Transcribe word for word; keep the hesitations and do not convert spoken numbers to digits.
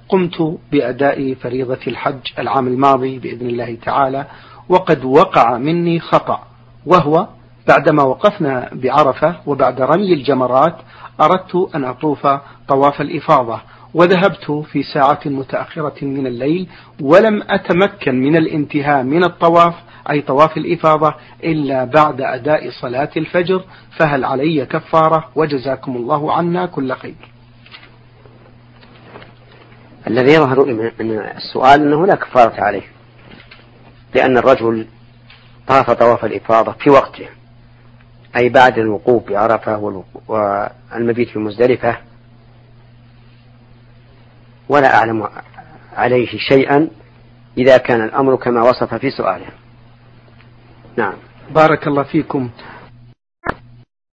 قمت بأداء فريضة الحج العام الماضي بإذن الله تعالى، وقد وقع مني خطأ، وهو بعدما وقفنا بعرفة وبعد رمي الجمرات أردت أن أطوف طواف الإفاضة، وذهبت في ساعة متأخرة من الليل ولم أتمكن من الانتهاء من الطواف أي طواف الإفاضة إلا بعد أداء صلاة الفجر، فهل علي كفارة؟ وجزاكم الله عنا كل خير. الذي يظهر من السؤال أنه لا كفارة عليه، لأن الرجل طاف طواف الإفاضة في وقته، أي بعد الوقوف بعرفة والمبيت في مزدلفة، ولا أعلم عليه شيئا إذا كان الأمر كما وصف في سؤاله. نعم. بارك الله فيكم.